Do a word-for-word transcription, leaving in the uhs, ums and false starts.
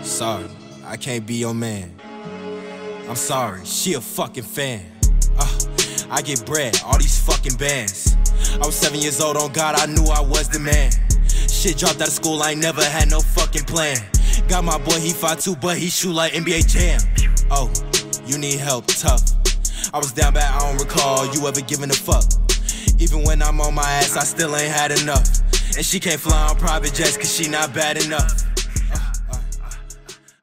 Sorry, I can't be your man. I'm sorry, she a fucking fan. Uh, I get bread, all these fucking bands. I was seven years old, on God, I knew I was the man. Shit dropped out of school, I ain't never had no fucking plan. Got my boy, he five two, but he shoot like N B A Jam. Oh, you need help, tough. I was down bad, I don't recall you ever giving a fuck. Even when I'm on my ass, I still ain't had enough. And she can't fly on private jets cause she not bad enough.